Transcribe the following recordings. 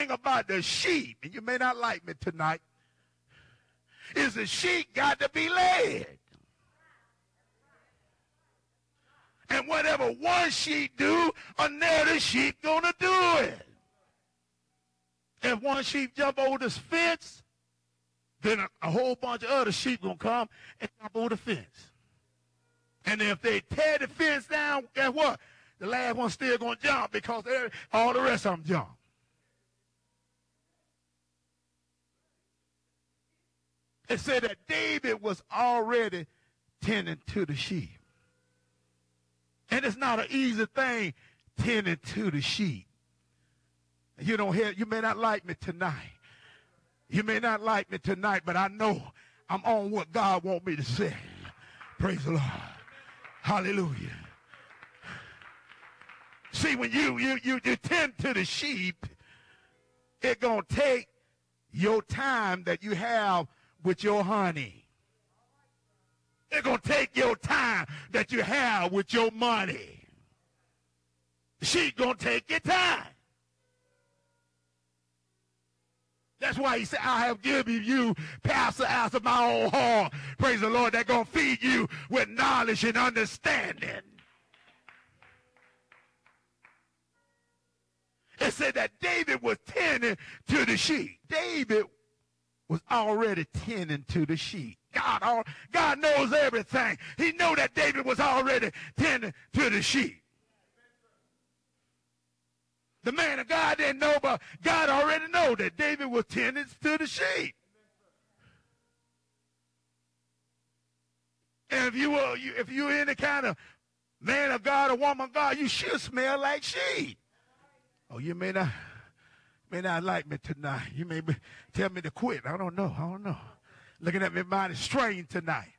thing about the sheep, and you may not like me tonight, is the sheep got to be led. And whatever one sheep do, another sheep gonna do it. If one sheep jump over this fence, then a whole bunch of other sheep gonna come and jump over the fence. And if they tear the fence down, guess what? The last one still gonna jump because all the rest of them jump. It said that David was already tending to the sheep. And it's not an easy thing tending to the sheep. You may not like me tonight. You may not like me tonight, but I know I'm on what God wants me to say. Praise the Lord. Hallelujah. See, when you tend to the sheep, it's going to take your time that you have with your honey. It's going to take your time that you have with your money. The sheep going to take your time. That's why he said, I have given you pastor after my own heart. Praise the Lord. They're going to feed you with knowledge and understanding. It said that David was tending to the sheep. David was already tending to the sheep. God knows everything. He knew that David was already tending to the sheep. The man of God didn't know, but God already knew that David was tending to the sheep. And if you're any kind of man of God or woman of God, you should smell like sheep. Oh, you may not like me tonight. You may tell me to quit. I don't know. Looking at me mighty strange tonight.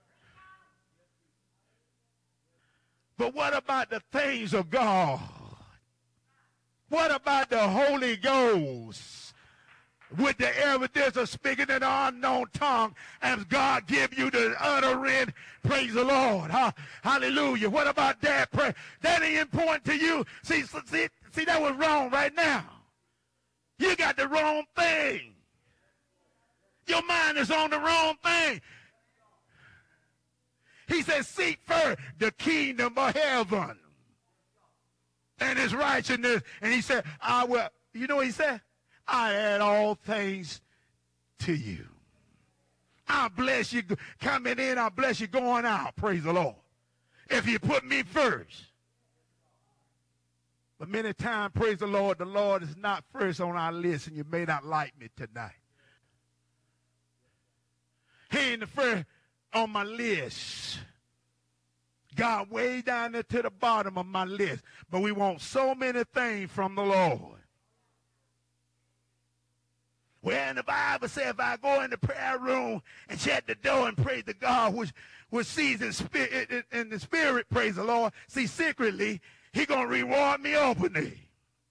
But what about the things of God? What about the Holy Ghost? With the evidence of speaking in an unknown tongue as God give you the uttering, praise the Lord. Hallelujah. What about that? That ain't important to you. See, that was wrong right now. You got the wrong thing. Your mind is on the wrong thing. He said, seek first the kingdom of heaven and his righteousness. And he said, I will, you know what he said? I add all things to you. I'll bless you coming in. I'll bless you going out. Praise the Lord. If you put me first. But many times, praise the Lord is not first on our list, and you may not like me tonight. He ain't the first on my list. God way down there to the bottom of my list. But we want so many things from the Lord. Well, in the Bible says if I go in the prayer room and shut the door and pray to God, which sees in the spirit, praise the Lord, see secretly, he going to reward me openly.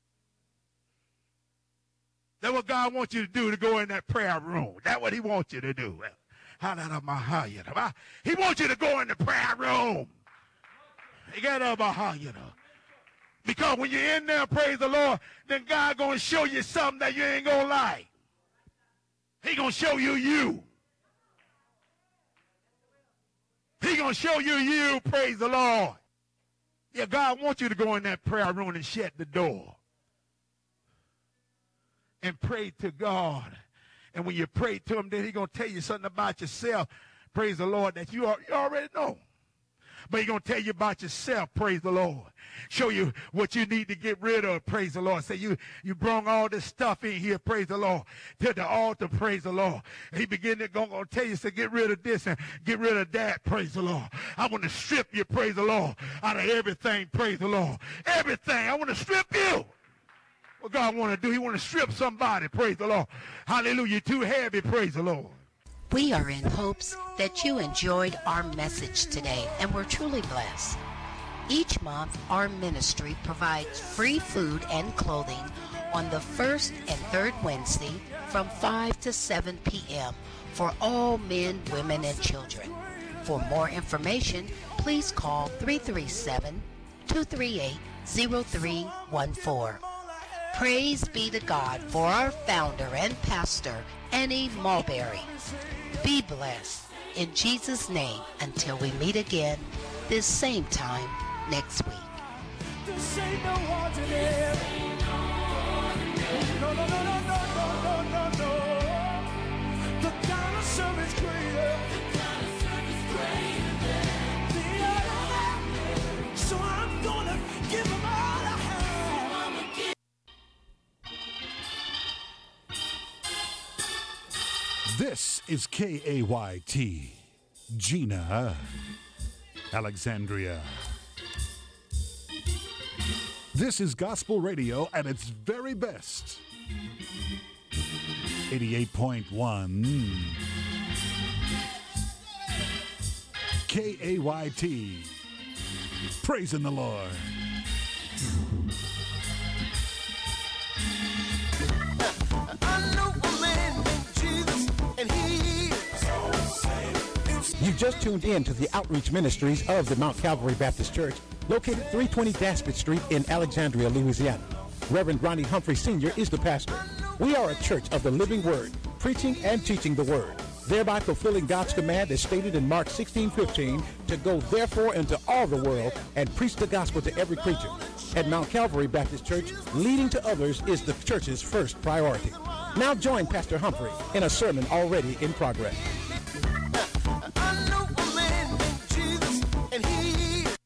That's what God wants you to do, to go in that prayer room. That's what he wants you to do. He wants you to go in the prayer room. Because when you're in there, praise the Lord, then God going to show you something that you ain't going to like. He going to show you you. He going to show you, praise the Lord. Yeah, God wants you to go in that prayer room and shut the door. And pray to God. And when you pray to him, then he's going to tell you something about yourself, praise the Lord, that you already know. But he's going to tell you about yourself, praise the Lord. Show you what you need to get rid of, praise the Lord. Say you brought all this stuff in here, praise the Lord, to the altar, praise the Lord. And he begin to go tell you, say, get rid of this and get rid of that, praise the Lord. I want to strip you, praise the Lord, out of everything, praise the Lord. Everything, I want to strip you. What God want to do, he want to strip somebody, praise the Lord. Hallelujah, too heavy, praise the Lord. We are in hopes that you enjoyed our message today and were truly blessed. Each month, our ministry provides free food and clothing on the first and third Wednesday from 5 to 7 p.m. for all men, women, and children. For more information, please call 337-238-0314. Praise be to God for our founder and pastor, Annie Mulberry. Be blessed in Jesus' name until we meet again this same time next week. This ain't no ordinary. No, no, no, no, no, no, no, no, no. The God of service greater. The God of service greater than the other. So I'm gonna give him all I have. This is KAYT, Gina, Alexandria. This is gospel radio at its very best. 88.1 KAYT. Praising the Lord. I know a man named Jesus, and he is. You just tuned in to the outreach ministries of the Mount Calvary Baptist Church, located 320 Daspit Street in Alexandria, Louisiana. Reverend Ronnie Humphrey Sr. is the pastor. We are a church of the living word, preaching and teaching the word, thereby fulfilling God's command as stated in Mark 16:15 to go therefore into all the world and preach the gospel to every creature. At Mount Calvary Baptist Church, leading to others is the church's first priority. Now join Pastor Humphrey in a sermon already in progress. I know a man named Jesus, and he is.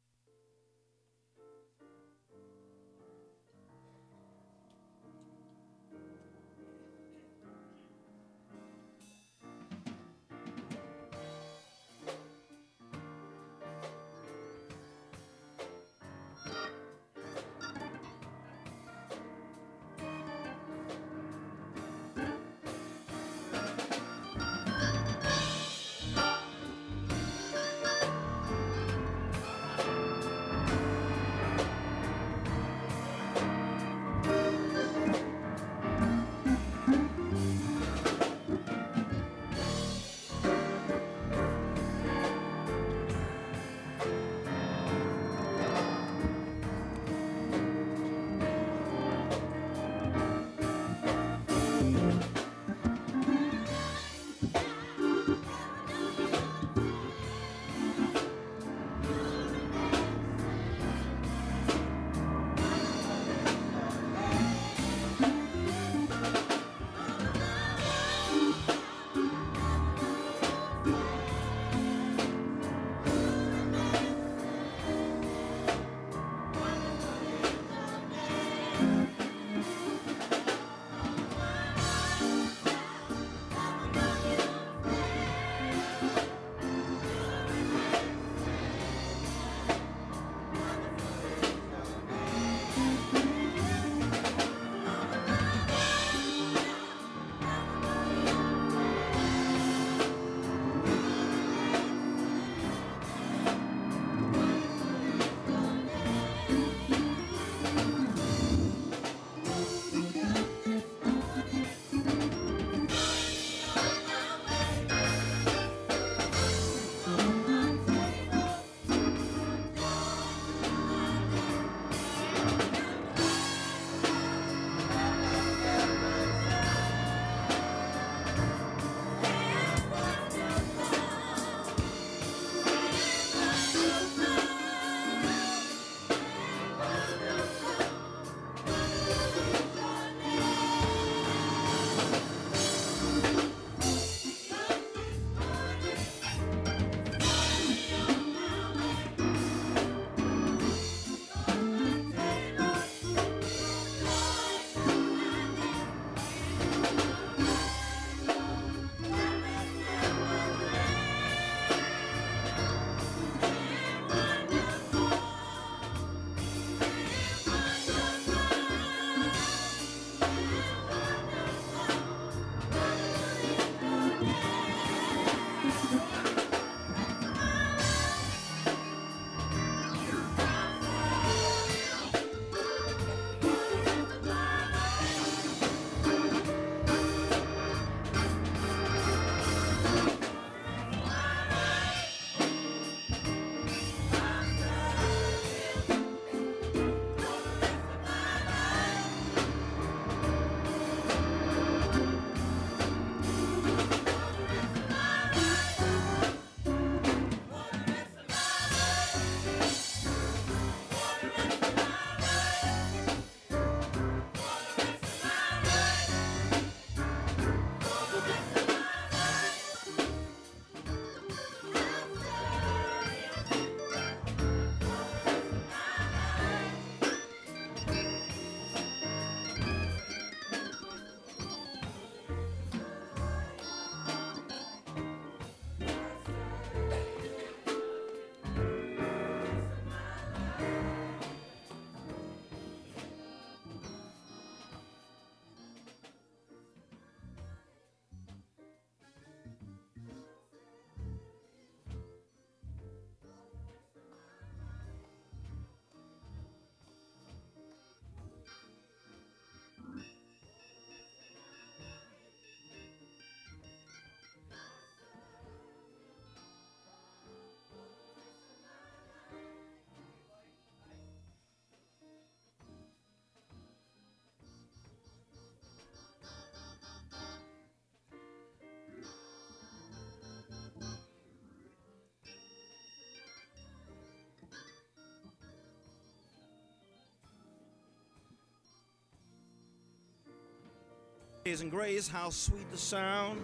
Amazing grace, how sweet the sound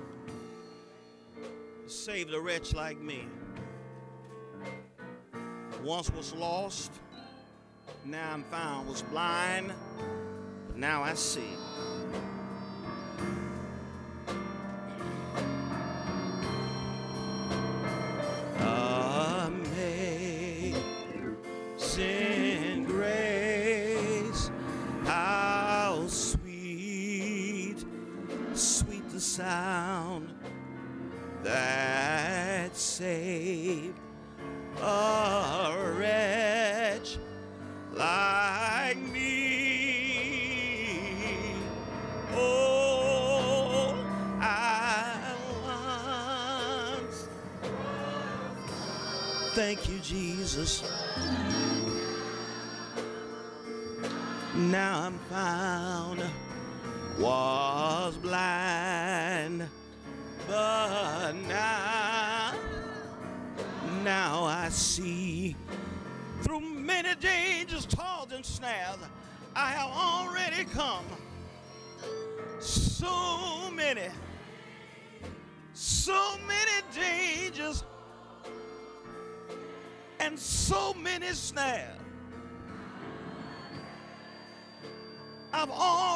saved a wretch like me. Once was lost, now I'm found. Was blind, but now I see. Amazing grace, how sweet, sweet the sound that saved a wretch like me. Oh, I once. Thank you, Jesus. Now I'm found, was blind, but now I see. Through many dangers, toils, and snares, I have already come. So many dangers, and so many snares. I've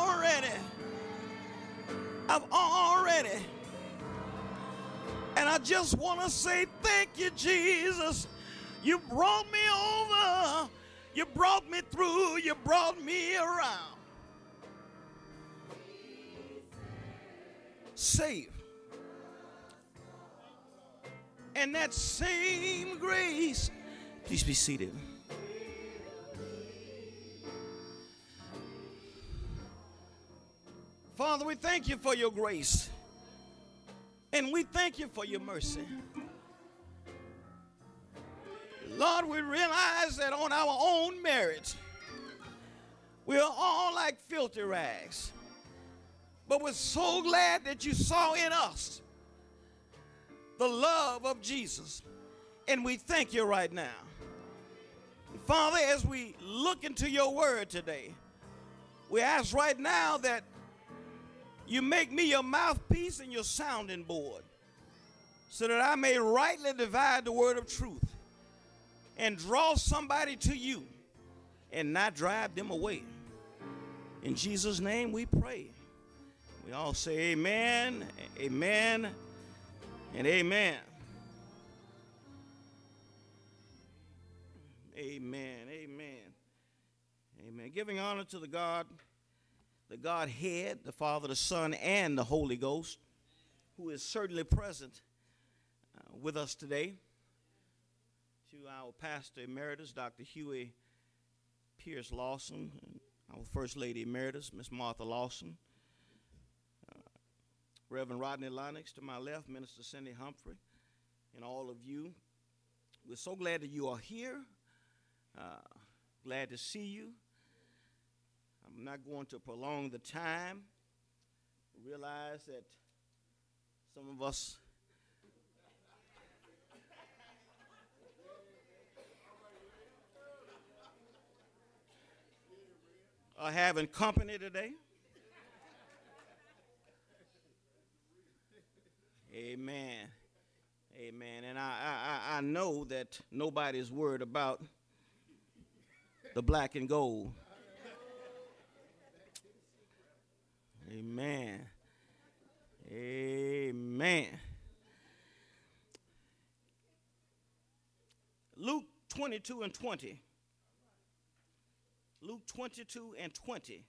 already, and I just want to say thank you, Jesus. You brought me over, you brought me through, you brought me around. Save. And that same grace, please be seated. Father, we thank you for your grace, and we thank you for your mercy. Lord, we realize that on our own merit, we are all like filthy rags, but we're so glad that you saw in us the love of Jesus, and we thank you right now. Father, as we look into your word today, we ask right now that you make me your mouthpiece and your sounding board so that I may rightly divide the word of truth and draw somebody to you and not drive them away. In Jesus' name we pray. We all say amen, amen, and amen. Amen, amen, amen. Giving honor to the Godhead, the Father, the Son, and the Holy Ghost, who is certainly present with us today. To our Pastor Emeritus, Dr. Huey Pierce Lawson, and our First Lady Emeritus, Miss Martha Lawson, Reverend Rodney Lennox to my left, Minister Cindy Humphrey, and all of you. We're so glad that you are here. Glad to see you. I'm not going to prolong the time. Realize that some of us are having company today. Amen. Amen. And I know that nobody's worried about the black and gold. Amen. Amen. Luke 22 and 20. Luke 22 and 20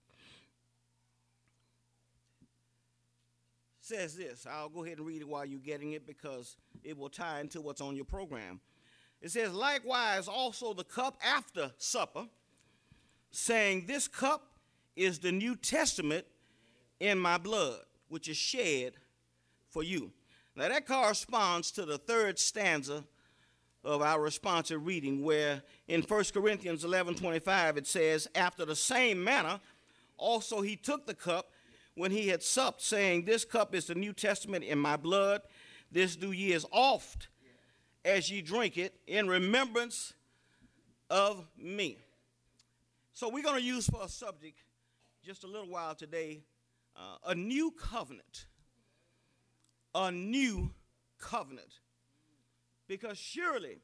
says this. I'll go ahead and read it while you're getting it because it will tie into what's on your program. It says, likewise also the cup after supper, saying, this cup is the New Testament in my blood, which is shed for you. Now that corresponds to the third stanza of our responsive reading, where in 1 Corinthians 11:25 it says, after the same manner also he took the cup when he had supped, saying, this cup is the New Testament in my blood. This do ye as oft as ye drink it in remembrance of me. So we're going to use for a subject just a little while today a new covenant. A new covenant. Because surely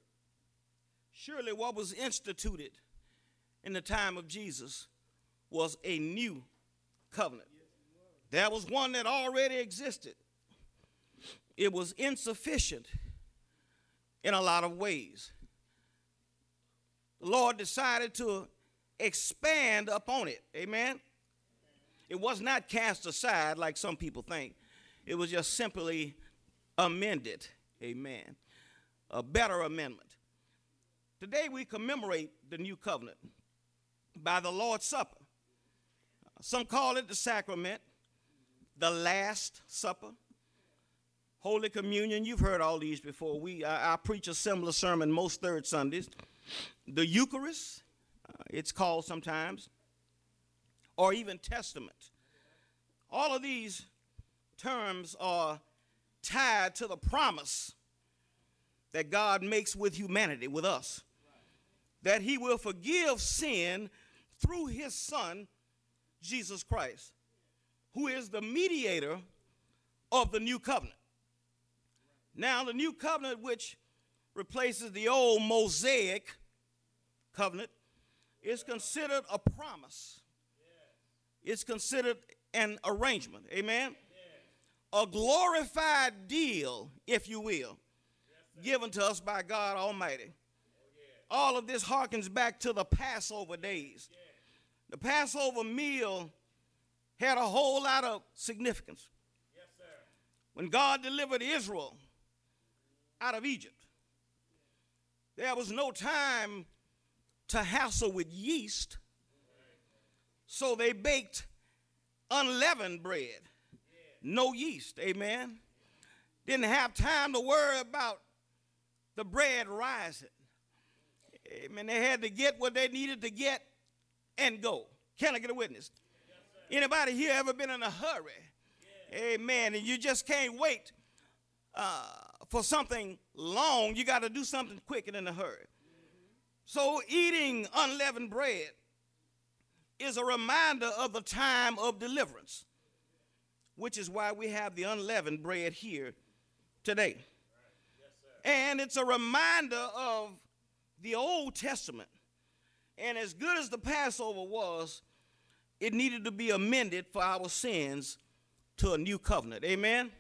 what was instituted in the time of Jesus was a new covenant. There was one that already existed. It was insufficient in a lot of ways. The Lord decided to expand upon it. Amen? It was not cast aside like some people think. It was just simply amended. Amen. A better amendment. Today we commemorate the new covenant by the Lord's Supper. Some call it the sacrament, the Last Supper, Holy Communion. You've heard all these before. I preach a similar sermon most third Sundays. The Eucharist, it's called sometimes, or even Testament. All of these terms are tied to the promise that God makes with humanity, with us, that he will forgive sin through his Son, Jesus Christ, who is the mediator of the new covenant. Now, the new covenant, which replaces the old Mosaic covenant, is considered a promise. It's considered an arrangement. Amen? A glorified deal, if you will, given to us by God Almighty. All of this harkens back to the Passover days. The Passover meal had a whole lot of significance. When God delivered Israel out of Egypt, there was no time to hassle with yeast, so they baked unleavened bread, no yeast. Amen. Didn't have time to worry about the bread rising. Amen. They had to get what they needed to get and go. Can I get a witness? Anybody here ever been in a hurry? Amen. And you just can't wait for something long. You got to do something quick and in a hurry. So eating unleavened bread is a reminder of the time of deliverance, which is why we have the unleavened bread here today. And it's a reminder of the Old Testament. And as good as the Passover was, it needed to be amended for our sins to a new covenant. Amen?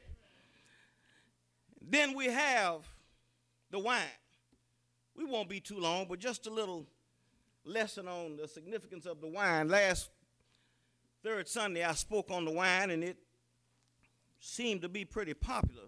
Then we have the wine. We won't be too long, but just a little lesson on the significance of the wine. Last third Sunday, I spoke on the wine, and it seemed to be pretty popular.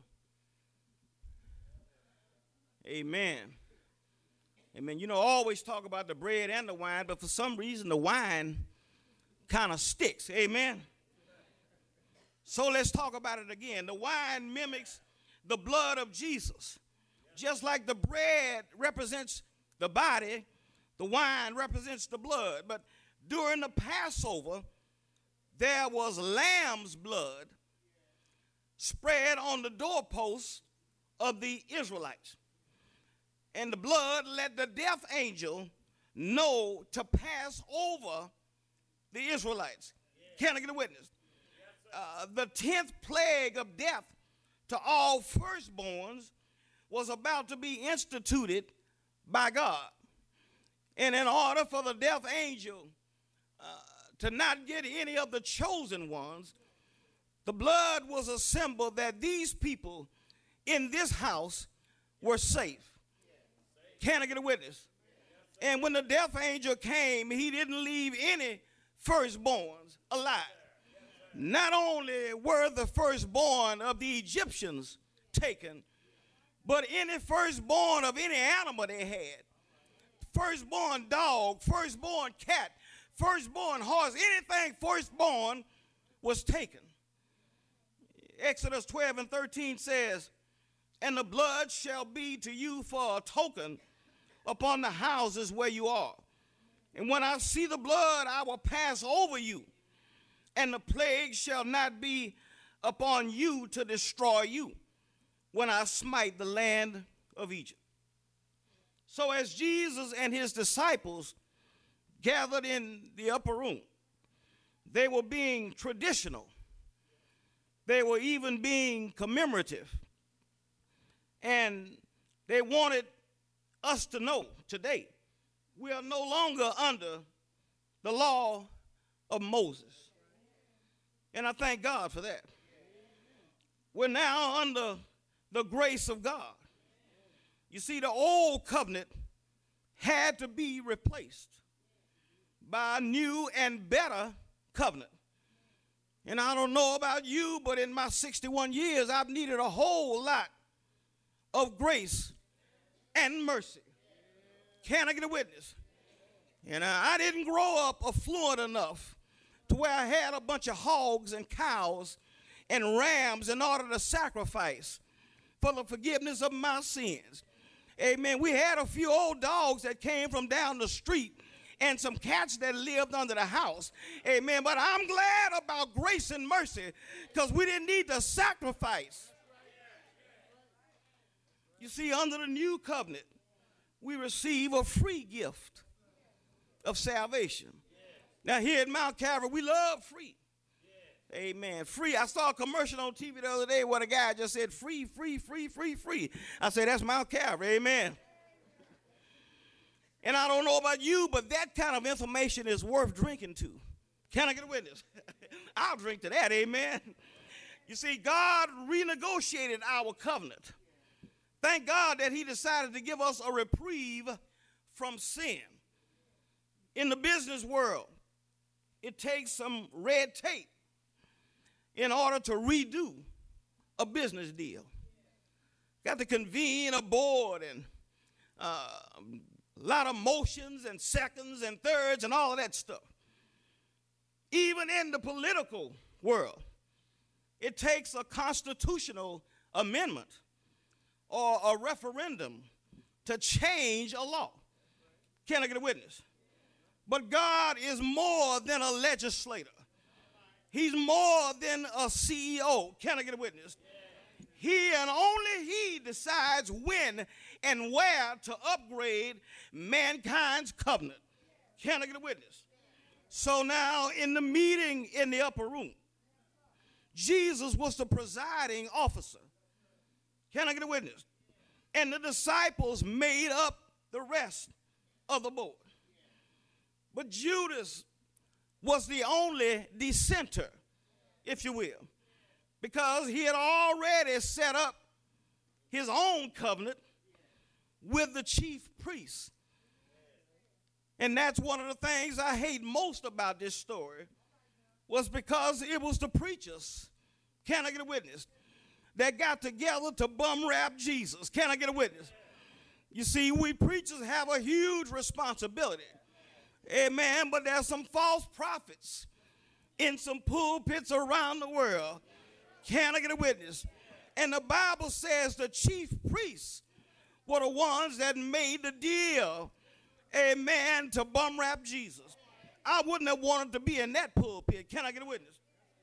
Amen. Amen. You know, I always talk about the bread and the wine, but for some reason the wine kind of sticks. Amen. So let's talk about it again. The wine mimics the blood of Jesus. Just like the bread represents the body, the wine represents the blood. But during the Passover, there was lamb's blood spread on the doorposts of the Israelites. And the blood let the death angel know to pass over the Israelites. Can I get a witness? The 10th plague of death to all firstborns was about to be instituted by God. And in order for the death angel to not get any of the chosen ones, the blood was a symbol that these people in this house were safe. Can I get a witness? And when the death angel came, he didn't leave any firstborns alive. Not only were the firstborn of the Egyptians taken, but any firstborn of any animal they had, firstborn dog, firstborn cat, firstborn horse, anything firstborn was taken. Exodus 12:13 says, "And the blood shall be to you for a token upon the houses where you are. And when I see the blood, I will pass over you, and the plague shall not be upon you to destroy you when I smite the land of Egypt." So as Jesus and his disciples gathered in the upper room, they were being traditional They were even being commemorative. And they wanted us to know today we are no longer under the law of Moses. And I thank God for that. We're now under the grace of God. You see, the old covenant had to be replaced by a new and better covenant. And I don't know about you, but in my 61 years, I've needed a whole lot of grace and mercy. Can I get a witness? And I didn't grow up affluent enough to where I had a bunch of hogs and cows and rams in order to sacrifice for the forgiveness of my sins. Amen. We had a few old dogs that came from down the street and some cats that lived under the house. Amen. But I'm glad about grace and mercy because we didn't need to sacrifice. You see, under the new covenant, we receive a free gift of salvation. Now, here at Mount Calvary, we love free. Amen. Free. I saw a commercial on TV the other day where the guy just said free, free, free, free, free. I said, that's Mount Calvary. Amen. And I don't know about you, but that kind of information is worth drinking to. Can I get a witness? I'll drink to that. Amen. You see, God renegotiated our covenant. Thank God that he decided to give us a reprieve from sin. In the business world, it takes some red tape in order to redo a business deal. Got to convene a board and a lot of motions and seconds and thirds and all of that stuff. Even in the political world, it takes a constitutional amendment or a referendum to change a law. Can I get a witness? But God is more than a legislator. He's more than a CEO. Can I get a witness? He and only he decides when and where to upgrade mankind's covenant. Can I get a witness? So now in the meeting in the upper room, Jesus was the presiding officer. Can I get a witness? And the disciples made up the rest of the board. But Judas was the only dissenter, if you will, because he had already set up his own covenant with the chief priests. And that's one of the things I hate most about this story, was because it was the preachers, can I get a witness, that got together to bum rap Jesus. Can I get a witness? You see, we preachers have a huge responsibility. Amen. But there's some false prophets in some pulpits around the world. Can I get a witness? And the Bible says the chief priests were the ones that made the deal, amen, to bum rap Jesus. I wouldn't have wanted to be in that pulpit. Can I get a witness?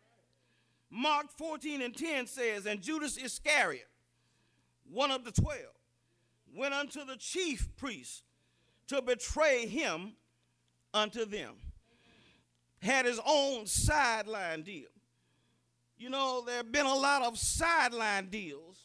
Mark 14:10 says, and Judas Iscariot, one of the 12, went unto the chief priests to betray him unto them. Had his own sideline deal. You know, there have been a lot of sideline deals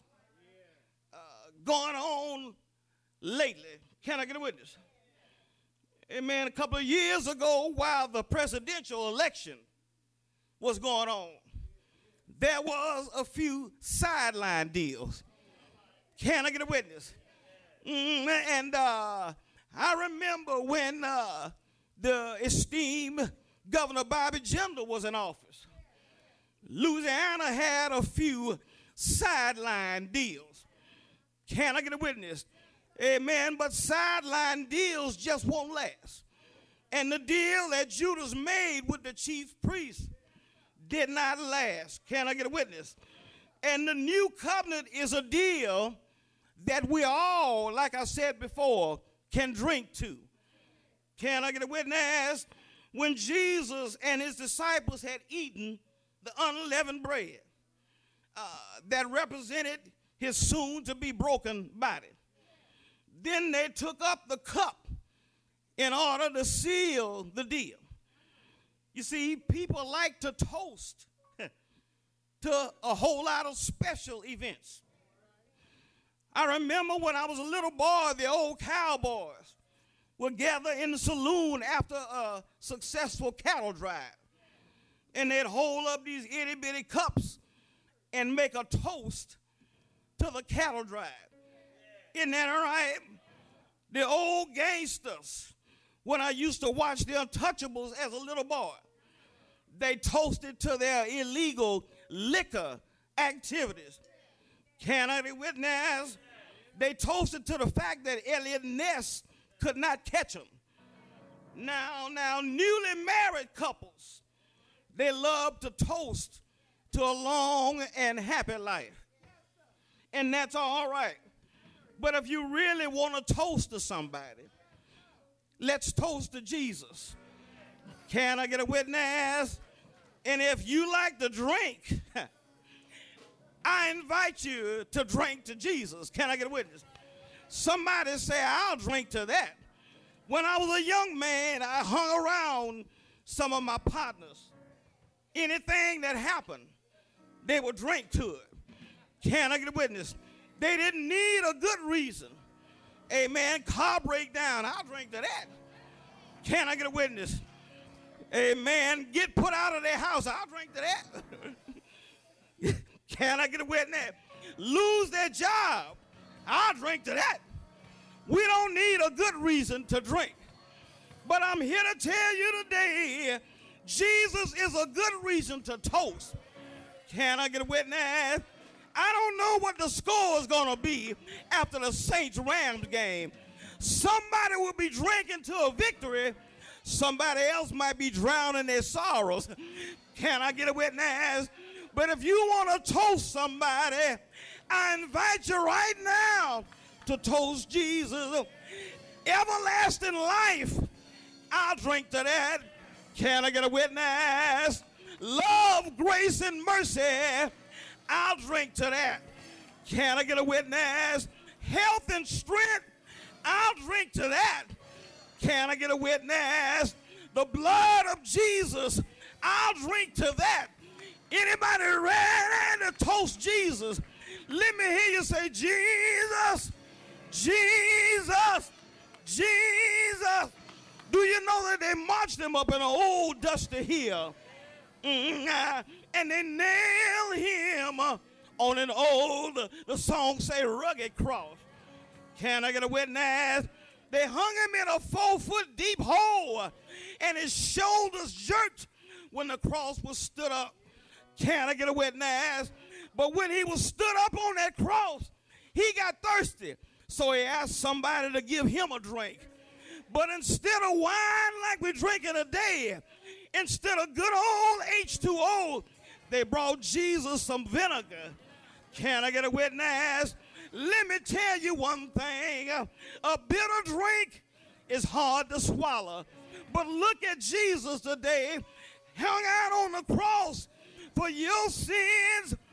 going on lately. Can I get a witness? Amen. A couple of years ago, while the presidential election was going on, there was a few sideline deals. Can I get a witness? And I remember when the esteemed Governor Bobby Jindal was in office. Louisiana had a few sideline deals. Can I get a witness? Amen. But sideline deals just won't last. And the deal that Judas made with the chief priest did not last. Can I get a witness? And the new covenant is a deal that we all, like I said before, can drink to. Can I get a witness? When Jesus and his disciples had eaten the unleavened bread that represented his soon-to-be broken body, then they took up the cup in order to seal the deal. You see, people like to toast to a whole lot of special events. I remember when I was a little boy, the old cowboys would gather in the saloon after a successful cattle drive. And they'd hold up these itty bitty cups and make a toast to the cattle drive. Isn't that right? The old gangsters, when I used to watch the Untouchables as a little boy, they toasted to their illegal liquor activities. Can I witness? They toasted to the fact that Elliot Ness could not catch them. Now, newly married couples, they love to toast to a long and happy life. And that's all right. But if you really want to toast to somebody, let's toast to Jesus. Can I get a witness? And if you like to drink, I invite you to drink to Jesus. Can I get a witness? Somebody say, I'll drink to that. When I was a young man, I hung around some of my partners. Anything that happened, they would drink to it. Can I get a witness? They didn't need a good reason. Amen. Car breakdown, I'll drink to that. Can I get a witness? Amen. Get put out of their house, I'll drink to that. Can I get a witness? Lose their job, I'll drink to that. We don't need a good reason to drink. But I'm here to tell you today, Jesus is a good reason to toast. Can I get a witness? I don't know what the score is going to be after the Saints-Rams game. Somebody will be drinking to a victory. Somebody else might be drowning their sorrows. Can I get a witness? But if you want to toast somebody, I invite you right now to toast Jesus. Everlasting life, I'll drink to that. Can I get a witness? Love, grace, and mercy, I'll drink to that. Can I get a witness? Health and strength, I'll drink to that. Can I get a witness? The blood of Jesus, I'll drink to that. Anybody ready to toast Jesus? Let me hear you say, Jesus, Jesus, Jesus. Do you know that they marched him up in an old dusty hill? And they nailed him on an old, the song say, rugged cross. Can I get a witness? They hung him in a 4-foot deep hole, and his shoulders jerked when the cross was stood up. Can I get a witness? But when he was stood up on that cross, he got thirsty. So he asked somebody to give him a drink. But instead of wine like we're drinking today, instead of good old H2O, they brought Jesus some vinegar. Can I get a witness? Let me tell you one thing. A bitter drink is hard to swallow. But look at Jesus today, hung out on the cross for your sins